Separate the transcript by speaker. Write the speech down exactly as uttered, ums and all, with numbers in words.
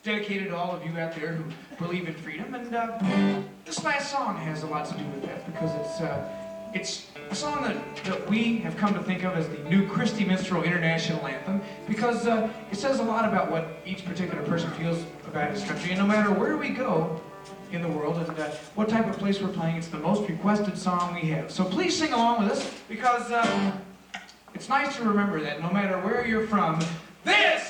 Speaker 1: dedicated to all of you out there who believe in freedom. And uh, this last song has a lot to do with that because it's uh, it's a song that, that we have come to think of as the new Christy Minstrel International Anthem because uh, it says a lot about what each particular person feels about his country. And no matter where we go in the world and uh, what type of place we're playing, it's the most requested song we have. So please sing along with us because uh, it's nice to remember that no matter where you're from, this